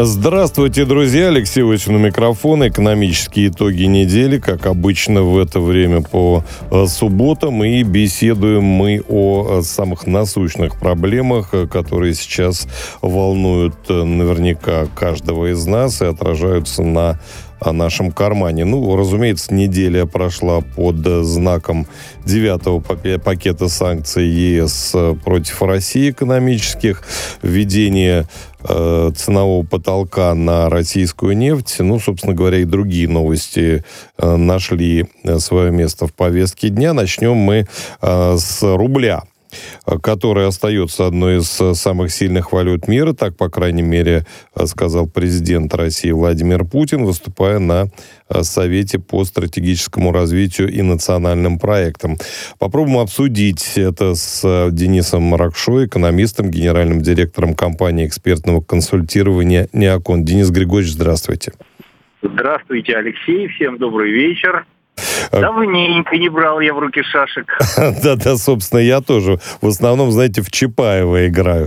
Здравствуйте, друзья. Алексей Осин у микрофона. Экономические итоги недели, как обычно в это время по субботам. И беседуем мы о самых насущных проблемах, которые сейчас волнуют наверняка каждого из нас и отражаются на нашем кармане. Разумеется, неделя прошла под знаком 9-го пакета санкций ЕС против России экономических, введение ценового потолка на российскую нефть. Собственно говоря, и другие новости нашли свое место в повестке дня. Начнем мы с рубля, который остается одной из самых сильных валют мира, так, по крайней мере, сказал президент России Владимир Путин, выступая на Совете по стратегическому развитию и национальным проектам. Попробуем обсудить это с Денисом Ракшой, экономистом, генеральным директором компании экспертного консультирования «Неокон». Денис Григорьевич, здравствуйте. Здравствуйте, Алексей. Всем добрый вечер. Давненько не брал я в руки шашек. Да, собственно, я тоже. В основном, знаете, в Чапаева играю.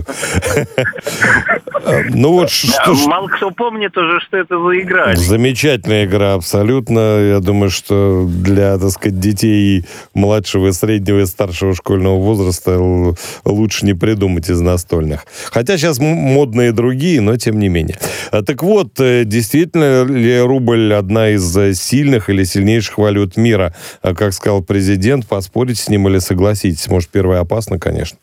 Мало кто помнит уже, что это за игра. Замечательная игра, абсолютно. Я думаю, что для, так сказать, детей младшего, среднего и старшего школьного возраста лучше не придумать из настольных. Хотя сейчас модные другие, но тем не менее. Так вот, действительно ли рубль одна из сильных или сильнейших валют мира? Как сказал президент, поспорить с ним или согласитесь? Может, первое опасно, конечно.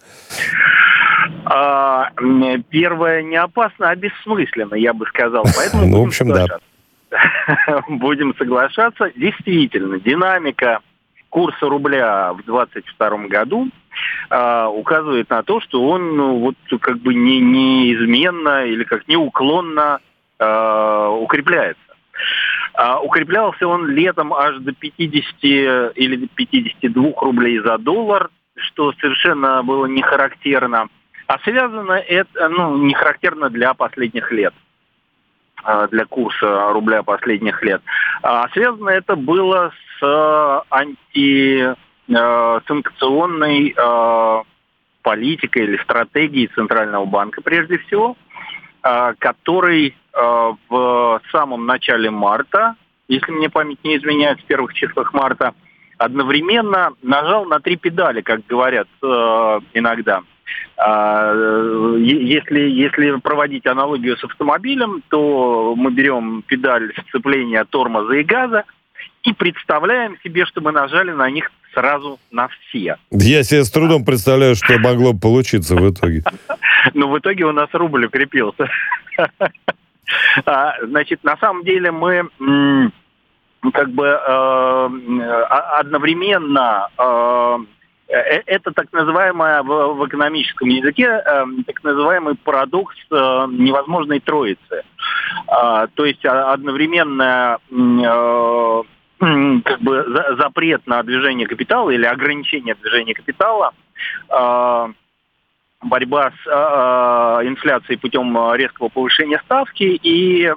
Первое не опасно, а бессмысленно, я бы сказал. Поэтому в общем, да. Будем соглашаться. Действительно, динамика курса рубля в 2022 году указывает на то, что он неизменно или как неуклонно укрепляется. Укреплялся он летом аж до 50 или 52 рублей за доллар, что совершенно было не характерно. А связано это, не характерно для последних лет, для курса рубля последних лет. А связано это было с антисанкционной политикой или стратегией Центрального банка, прежде всего, который в самом начале марта, если мне память не изменяет, в первых числах марта, одновременно нажал на 3 педали, как говорят иногда. Если проводить аналогию с автомобилем, то мы берем педаль сцепления тормоза и газа и представляем себе, что мы нажали на них сразу на все. Я себе с трудом представляю, что могло бы получиться в итоге. В итоге у нас рубль укрепился. Значит, на самом деле мы одновременно... Это так называемое в экономическом языке так называемый парадокс невозможной троицы. То есть одновременно запрет на движение капитала или ограничение движения капитала, борьба с инфляцией путем резкого повышения ставки и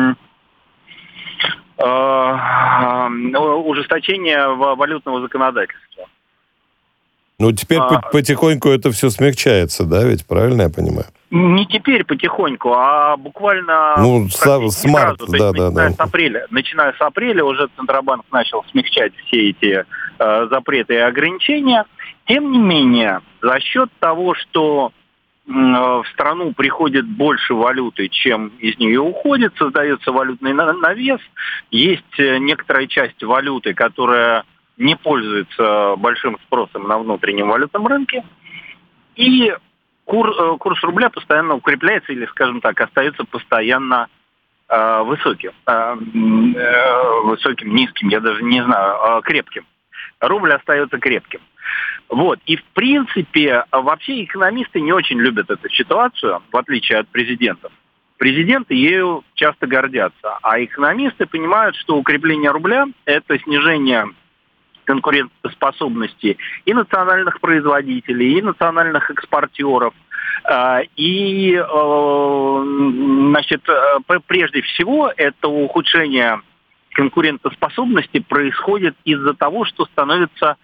ужесточение валютного законодательства. Теперь потихоньку это все смягчается, да, ведь правильно я понимаю? Не теперь потихоньку, а буквально с марта, начиная с апреля уже Центробанк начал смягчать все эти запреты и ограничения. Тем не менее, за счет того, что в страну приходит больше валюты, чем из нее уходит, создается валютный навес, есть некоторая часть валюты, которая не пользуется большим спросом на внутреннем валютном рынке, и курс рубля постоянно укрепляется или, скажем так, остается постоянно высоким, низким, я даже не знаю, крепким. Рубль остается крепким. И в принципе, вообще экономисты не очень любят эту ситуацию, в отличие от президентов. Президенты ею часто гордятся, а экономисты понимают, что укрепление рубля – это снижение конкурентоспособности и национальных производителей, и национальных экспортеров. И, прежде всего, это ухудшение конкурентоспособности происходит из-за того, что становится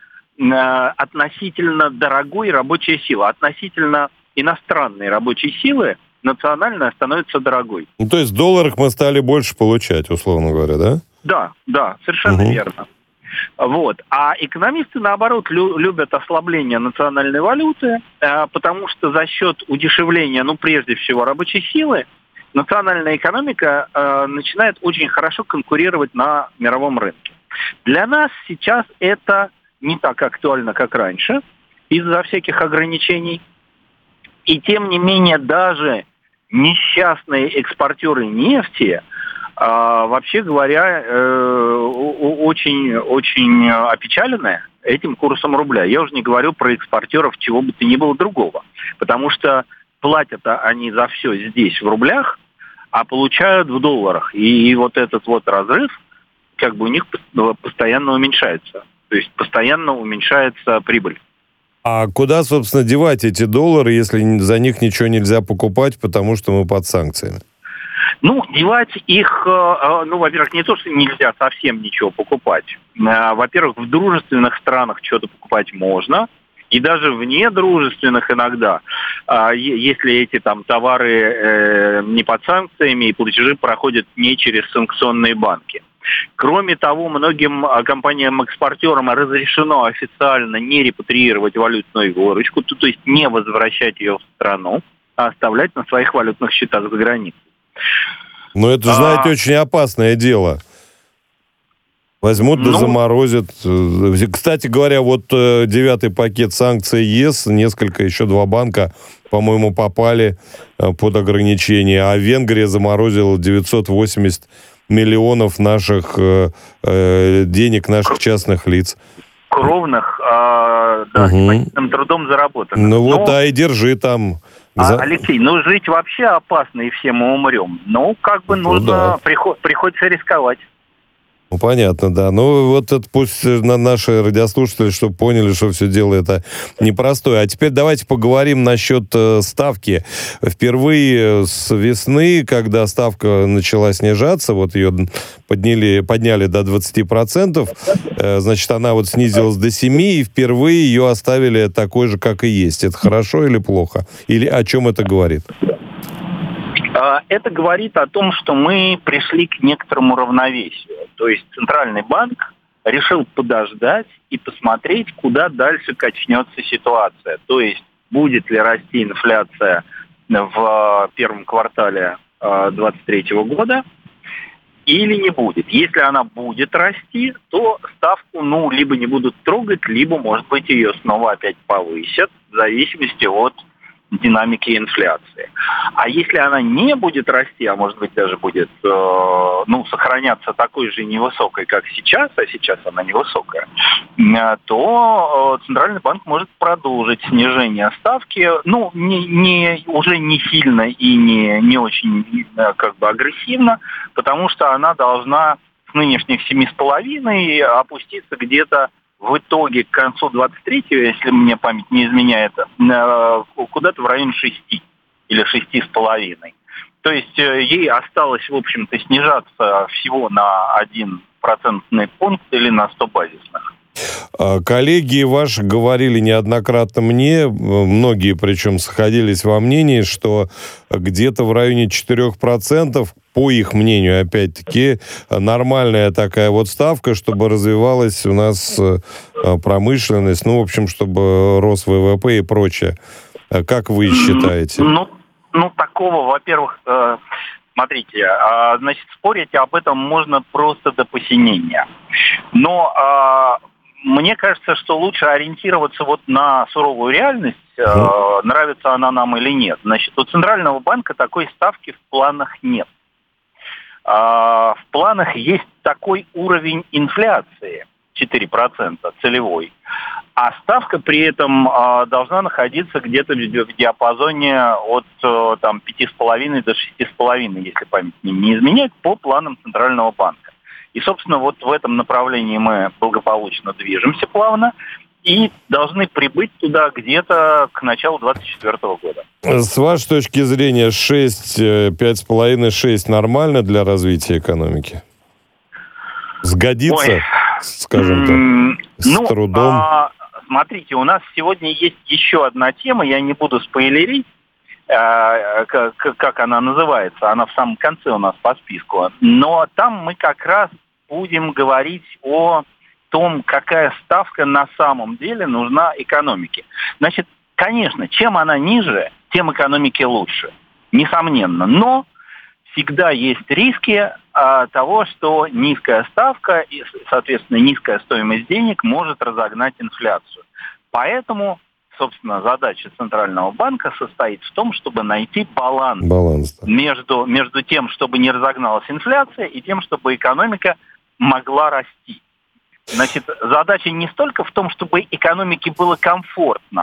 относительно дорогой рабочая сила, относительно иностранной рабочей силы национальная становится дорогой. Ну, то есть в долларах мы стали больше получать, условно говоря, да? Да, совершенно верно. Вот. А экономисты, наоборот, любят ослабление национальной валюты, потому что за счет удешевления, прежде всего, рабочей силы, национальная экономика начинает очень хорошо конкурировать на мировом рынке. Для нас сейчас это не так актуально, как раньше, из-за всяких ограничений. И тем не менее, даже несчастные экспортеры нефти, вообще говоря, очень опечалены этим курсом рубля. Я уже не говорю про экспортеров чего бы то ни было другого. Потому что платят они за все здесь в рублях, а получают в долларах. И вот этот вот разрыв, у них постоянно уменьшается. То есть постоянно уменьшается прибыль. А куда, собственно, девать эти доллары, если за них ничего нельзя покупать, потому что мы под санкциями? Девать их, во-первых, не то, что нельзя совсем ничего покупать. Во-первых, в дружественных странах что-то покупать можно. И даже вне дружественных иногда, если эти товары не под санкциями и платежи проходят не через санкционные банки. Кроме того, многим компаниям-экспортерам разрешено официально не репатриировать валютную выручку, то есть не возвращать ее в страну, а оставлять на своих валютных счетах за границей. Но это, знаете, очень опасное дело. Возьмут да заморозят. Кстати говоря, вот 9-й пакет санкций ЕС, еще 2 банка, по-моему, попали под ограничения, а Венгрия заморозила 980 миллионов наших денег наших частных лиц. Кровных, непосильным трудом заработанных. И держи там. Алексей, жить вообще опасно, и все мы умрем. Нужно, приходится рисковать. Понятно, да. Это пусть наши радиослушатели, чтобы поняли, что все дело это непростое. А теперь давайте поговорим насчет ставки. Впервые с весны, когда ставка начала снижаться, ее подняли до 20%, значит, она снизилась до 7%, и впервые ее оставили такой же, как и есть. Это хорошо или плохо? Или о чем это говорит? Это говорит о том, что мы пришли к некоторому равновесию. То есть Центральный банк решил подождать и посмотреть, куда дальше качнется ситуация. То есть будет ли расти инфляция в первом квартале 2023 года или не будет. Если она будет расти, то ставку либо не будут трогать, либо, может быть, ее снова опять повысят, в зависимости от динамики инфляции. А если она не будет расти, а может быть даже будет сохраняться такой же невысокой, как сейчас, а сейчас она невысокая, то Центральный банк может продолжить снижение ставки, уже не сильно и не очень агрессивно, потому что она должна с нынешних 7,5 опуститься где-то в итоге к концу 23-го, если мне память не изменяет, куда-то в районе 6 или 6,5. То есть ей осталось, в общем-то, снижаться всего на 1 процентный пункт или на 100 базисных. Коллеги ваши говорили неоднократно мне, многие причем сходились во мнении, что где-то в районе 4%, по их мнению, опять-таки, нормальная такая ставка, чтобы развивалась у нас промышленность, чтобы рос ВВП и прочее. Как вы считаете? Такого, во-первых, смотрите, значит, спорить об этом можно просто до посинения. Но мне кажется, что лучше ориентироваться на суровую реальность, нравится она нам или нет. Значит, у Центрального банка такой ставки в планах нет. В планах есть такой уровень инфляции, 4% целевой, а ставка при этом должна находиться где-то в диапазоне от 5,5 до 6,5, если память не изменяет, по планам Центрального банка. И, собственно, в этом направлении мы благополучно движемся плавно и должны прибыть туда где-то к началу 2024 года. С вашей точки зрения, 5,5-6 нормально для развития экономики? Сгодится, скажем так, с трудом? Смотрите, у нас сегодня есть еще одна тема, я не буду спойлерить. как она называется, она в самом конце у нас по списку. Но там мы как раз будем говорить о том, какая ставка на самом деле нужна экономике. Значит, конечно, чем она ниже, тем экономике лучше, несомненно. Но всегда есть риски того, что низкая ставка и, соответственно, низкая стоимость денег может разогнать инфляцию. Поэтому, собственно, задача Центрального банка состоит в том, чтобы найти баланс да. между тем, чтобы не разогналась инфляция, и тем, чтобы экономика могла расти. Значит, задача не столько в том, чтобы экономике было комфортно.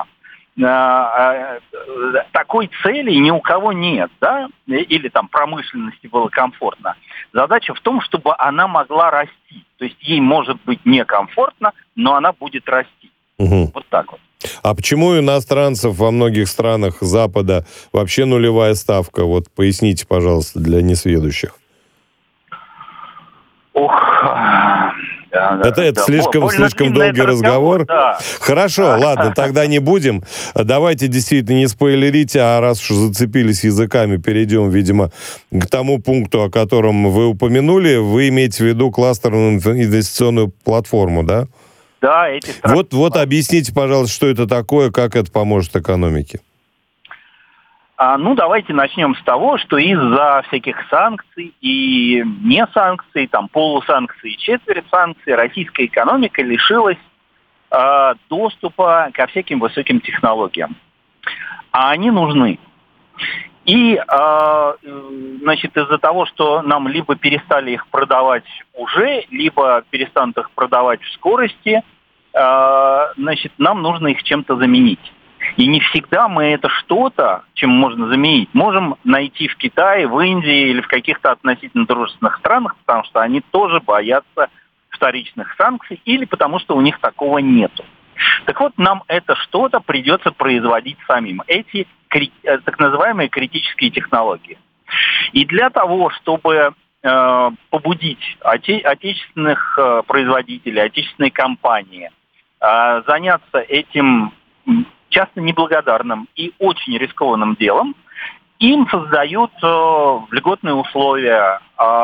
Такой цели ни у кого нет, да, или там промышленности было комфортно. Задача в том, чтобы она могла расти. То есть ей может быть некомфортно, но она будет расти. Угу. Вот так вот. А почему у иностранцев во многих странах Запада вообще нулевая ставка? Вот поясните, пожалуйста, для несведущих. Это слишком долгий разговор. Да. Хорошо, ладно, тогда не будем. Давайте действительно не спойлерите, а раз уж зацепились языками, перейдем, видимо, к тому пункту, о котором вы упомянули. Вы имеете в виду кластерную инвестиционную платформу, да? Да, эти страны. Вот объясните, пожалуйста, что это такое, как это поможет экономике. Давайте начнем с того, что из-за всяких санкций и не санкций, там полусанкций и четверть санкций, российская экономика лишилась доступа ко всяким высоким технологиям. А они нужны. И, значит, из-за того, что нам либо перестали их продавать уже, либо перестанут их продавать в скорости, значит, нам нужно их чем-то заменить. И не всегда мы это что-то, чем можно заменить, можем найти в Китае, в Индии или в каких-то относительно дружественных странах, потому что они тоже боятся вторичных санкций или потому что у них такого нету. Так вот, нам это что-то придется производить самим. Эти так называемые критические технологии. И для того, чтобы побудить отечественных производителей, отечественные компании заняться этим часто неблагодарным и очень рискованным делом, им создают льготные условия,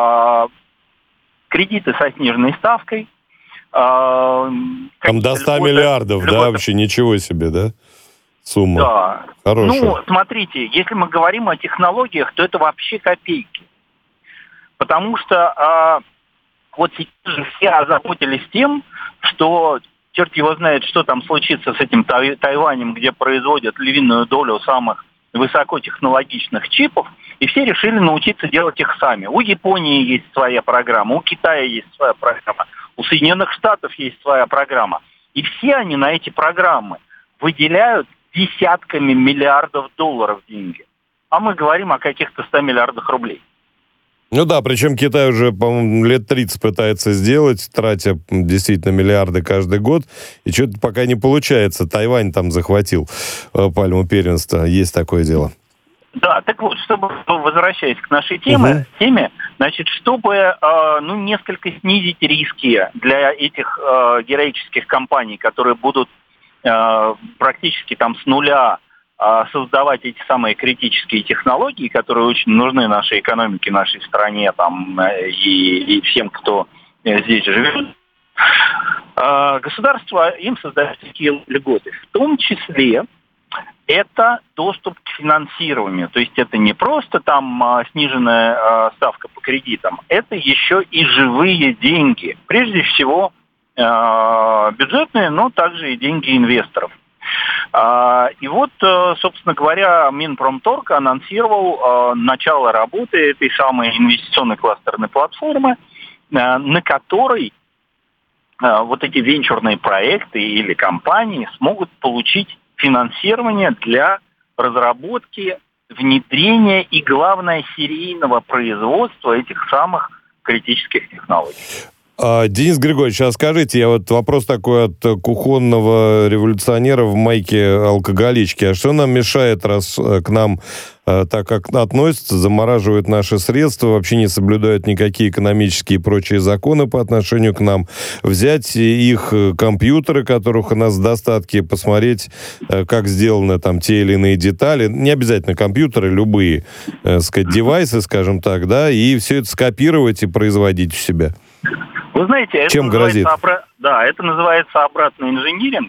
кредиты со сниженной ставкой. Там до 100 миллиардов, да, вообще ничего себе, да? Сумма. Да. Хорошая. Смотрите, если мы говорим о технологиях, то это вообще копейки. Потому что вот сейчас же все озаботились тем, что черт его знает, что там случится с этим Тайванем, где производят львиную долю самых высокотехнологичных чипов, и все решили научиться делать их сами. У Японии есть своя программа, у Китая есть своя программа, у Соединенных Штатов есть своя программа. И все они на эти программы выделяют десятками миллиардов долларов деньги. А мы говорим о каких-то 100 миллиардах рублей. Ну да, причем Китай уже, по-моему, лет 30 пытается сделать, тратя действительно миллиарды каждый год, и что-то пока не получается. Тайвань там захватил пальму первенства, есть такое дело. Да, так вот, чтобы, возвращаясь к нашей теме, значит, чтобы несколько снизить риски для этих героических компаний, которые будут практически там с нуля создавать эти самые критические технологии, которые очень нужны нашей экономике, нашей стране там, и всем, кто здесь живет, государство им создает такие льготы. В том числе это доступ к финансированию. То есть это не просто там сниженная ставка по кредитам, это еще и живые деньги. Прежде всего бюджетные, но также и деньги инвесторов. И вот, собственно говоря, Минпромторг анонсировал начало работы этой самой инвестиционной кластерной платформы, на которой вот эти венчурные проекты или компании смогут получить финансирование для разработки, внедрения и, главное, серийного производства этих самых критических технологий. Денис Григорьевич, а скажите, вот вопрос такой от кухонного революционера в майке алкоголички. А что нам мешает, раз к нам так как относятся, замораживают наши средства, вообще не соблюдают никакие экономические и прочие законы по отношению к нам, взять их компьютеры, которых у нас в достатке, посмотреть, как сделаны там те или иные детали, не обязательно компьютеры, любые, сказать, девайсы, скажем так, да, и все это скопировать и производить у себя? Вы знаете, это чем грозит? Это называется обратный инжиниринг,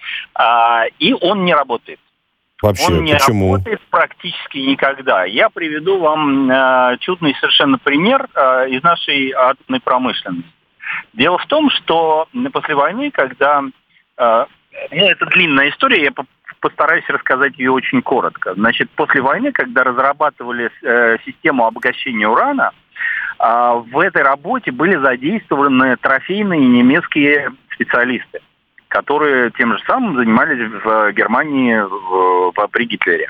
и он не работает. Вообще, он не почему? работает практически никогда. Я приведу вам чудный совершенно пример из нашей атомной промышленности. Дело в том, что после войны, когда... это длинная история, я постараюсь рассказать ее очень коротко. Значит, после войны, когда разрабатывали систему обогащения урана, в этой работе были задействованы трофейные немецкие специалисты, которые тем же самым занимались в Германии при Гитлере.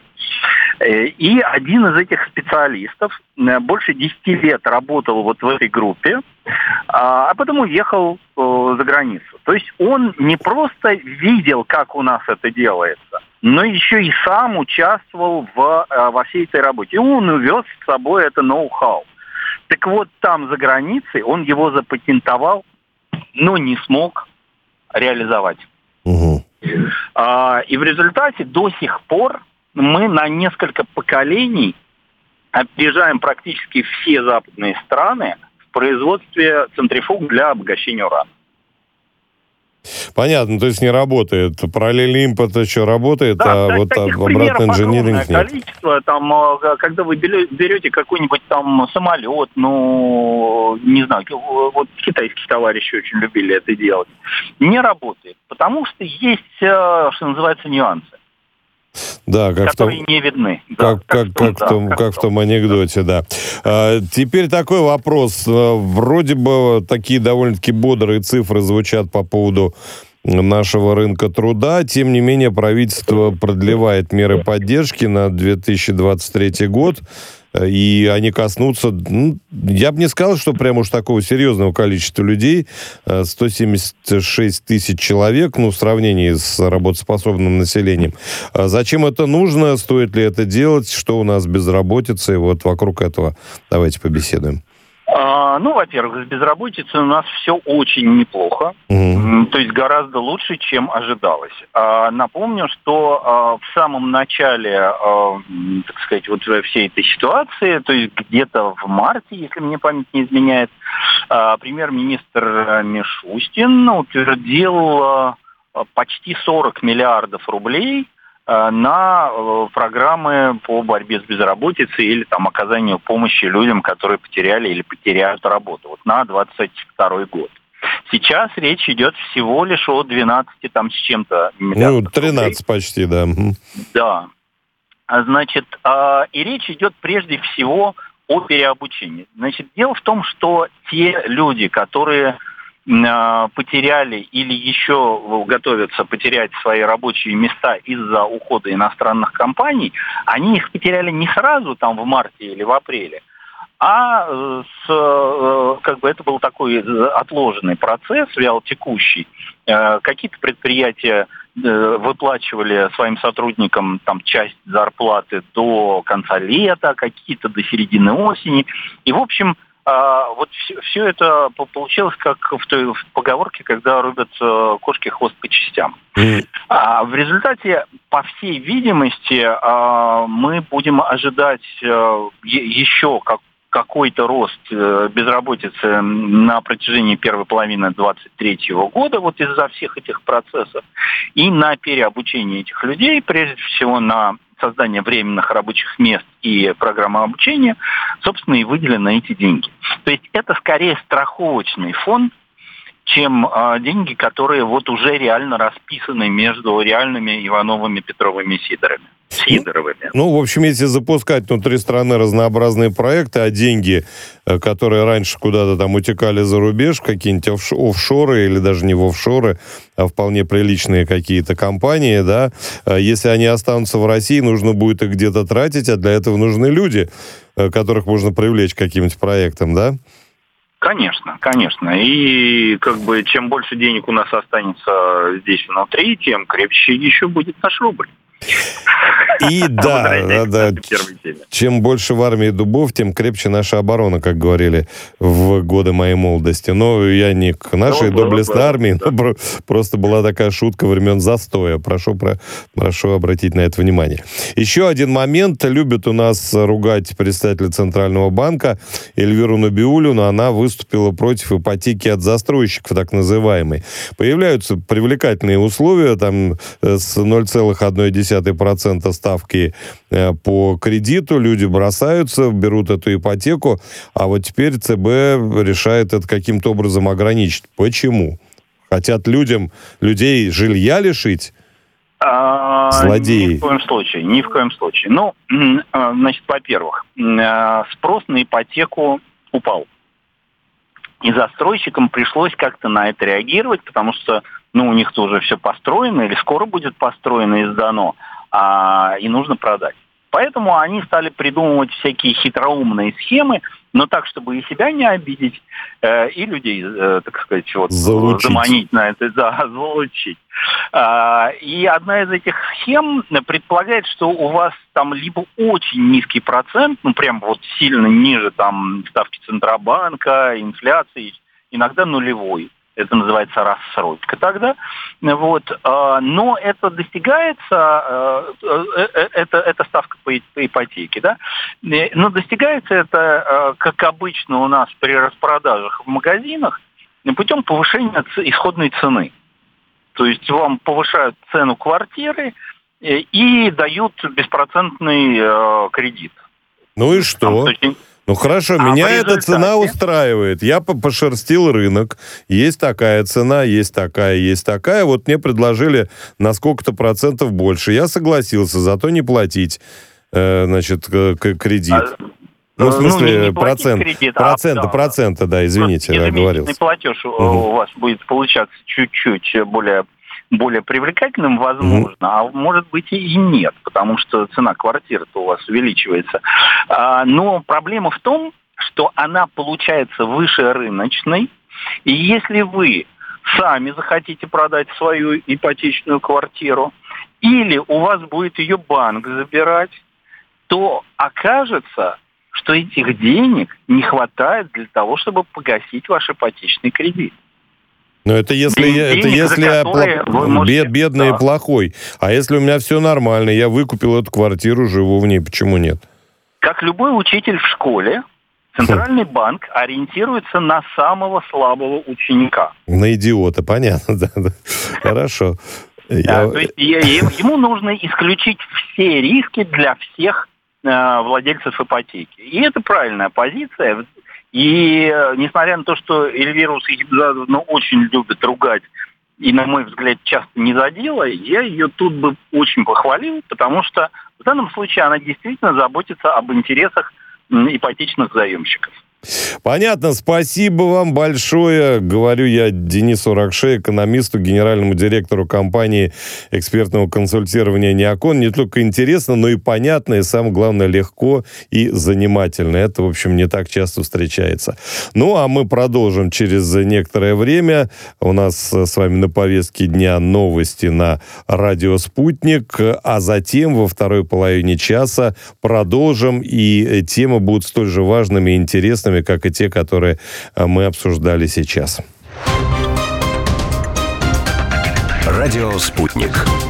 И один из этих специалистов больше 10 лет работал вот в этой группе, а потом уехал за границу. То есть он не просто видел, как у нас это делается, но еще и сам участвовал во всей этой работе. И он увез с собой это ноу-хау. Так вот, там за границей он его запатентовал, но не смог реализовать. Угу. И в результате до сих пор мы на несколько поколений опережаем практически все западные страны в производстве центрифуг для обогащения урана. Понятно, то есть не работает. Параллельный импорт еще работает, да, а вот обратный инжиниринг нет. Количество, там, когда вы берете какой-нибудь там самолет, не знаю, вот китайские товарищи очень любили это делать, не работает, потому что есть, что называется, нюансы. Да, которые не видны. Как в том анекдоте, да. Теперь такой вопрос. Вроде бы такие довольно-таки бодрые цифры звучат по поводу нашего рынка труда. Тем не менее, правительство продлевает меры поддержки на 2023 год. И они коснутся, я бы не сказал, что прям уж такого серьезного количества людей, 176 тысяч человек, в сравнении с работоспособным населением. Зачем это нужно, стоит ли это делать, что у нас с безработицей, вот вокруг этого давайте побеседуем. Во-первых, с безработицей у нас все очень неплохо, то есть гораздо лучше, чем ожидалось. Напомню, что в самом начале, так сказать, вот всей этой ситуации, то есть где-то в марте, если мне память не изменяет, премьер-министр Мишустин утвердил почти 40 миллиардов рублей на программы по борьбе с безработицей или там оказанию помощи людям, которые потеряли или потеряют работу. Вот на 2022 год. Сейчас речь идет всего лишь о 12 там с чем-то миллиардов 13 рублей. Почти, да. Да. Значит, и речь идет прежде всего о переобучении. Значит, дело в том, что те люди, которые потеряли или еще готовятся потерять свои рабочие места из-за ухода иностранных компаний, они их потеряли не сразу там в марте или в апреле, а это был такой отложенный процесс, вялотекущий. Какие-то предприятия выплачивали своим сотрудникам там часть зарплаты до конца лета, какие-то до середины осени. И, в общем, вот все это получилось как в той поговорке, когда рубят кошке хвост по частям. В результате, по всей видимости, мы будем ожидать еще какой-то рост безработицы на протяжении первой половины 2023 года, вот из-за всех этих процессов, и на переобучение этих людей, прежде всего на создание временных рабочих мест и программы обучения, собственно, и выделены эти деньги. То есть это скорее страховочный фонд, чем деньги, которые вот уже реально расписаны между реальными Ивановыми, Петровыми, Сидоровыми. В общем, если запускать внутри страны разнообразные проекты, а деньги, которые раньше куда-то там утекали за рубеж, какие-нибудь офшоры или даже не в офшоры, а вполне приличные какие-то компании, да, если они останутся в России, нужно будет их где-то тратить, а для этого нужны люди, которых можно привлечь к каким-нибудь проектам, да? Конечно, конечно. И как бы чем больше денег у нас останется здесь внутри, тем крепче еще будет наш рубль. И да, чем больше в армии дубов, тем крепче наша оборона, как говорили в годы моей молодости. Но я не к нашей доблестной армии, но просто была такая шутка времен застоя. Прошу обратить на это внимание. Еще один момент. Любят у нас ругать представителя Центрального банка Эльвиру Набиуллину. Она выступила против ипотеки от застройщиков, так называемой. Появляются привлекательные условия, там с 0,1% ставки по кредиту, люди бросаются, берут эту ипотеку, а вот теперь ЦБ решает это каким-то образом ограничить. Почему? Хотят людей жилья лишить? Злодеи. Ни в коем случае. Ну, значит, во-первых, спрос на ипотеку упал. И застройщикам пришлось как-то на это реагировать, потому что, у них-то уже все построено, или скоро будет построено и сдано, и нужно продать. Поэтому они стали придумывать всякие хитроумные схемы, но так, чтобы и себя не обидеть, и людей, так сказать, заманить на это, залучить. И одна из этих схем предполагает, что у вас там либо очень низкий процент, прям сильно ниже там ставки Центробанка, инфляции, иногда нулевой. Это называется рассрочка тогда. Но это достигается, это ставка по ипотеке, да? Но достигается это, как обычно у нас при распродажах в магазинах, путем повышения исходной цены. То есть вам повышают цену квартиры и дают беспроцентный кредит. Ну и что? Хорошо, меня эта цена устраивает. Я пошерстил рынок. Есть такая цена, есть такая. Вот мне предложили на сколько-то процентов больше. Я согласился, зато не платить, кредит. В смысле, процента, да, извините, я говорил. Ежемесячный платеж у вас будет получаться чуть-чуть более привлекательным, возможно, а может быть и нет, потому что цена квартиры-то у вас увеличивается. Но проблема в том, что она получается выше рыночной, и если вы сами захотите продать свою ипотечную квартиру, или у вас будет ее банк забирать, то окажется, что этих денег не хватает для того, чтобы погасить ваш ипотечный кредит. Но это если бедный и плохой. А если у меня все нормально, я выкупил эту квартиру, живу в ней, почему нет? Как любой учитель в школе, Центральный банк ориентируется на самого слабого ученика. На идиота, понятно, да. Хорошо. То есть ему нужно исключить все риски для всех владельцев ипотеки. И это правильная позиция. И несмотря на то, что Эльвиру Сахибзадовну очень любят ругать, и, на мой взгляд, часто не задела, я ее тут бы очень похвалил, потому что в данном случае она действительно заботится об интересах ипотечных заемщиков. Понятно, спасибо вам большое. Говорю я Денису Ракше, экономисту, генеральному директору компании экспертного консультирования «Неокон». Не только интересно, но и понятно, и самое главное, легко и занимательно. Это, в общем, не так часто встречается. А мы продолжим через некоторое время. У нас с вами на повестке дня новости на радио «Спутник», а затем во второй половине часа продолжим, и темы будут столь же важными и интересными, как и те, которые мы обсуждали сейчас. Радио «Спутник».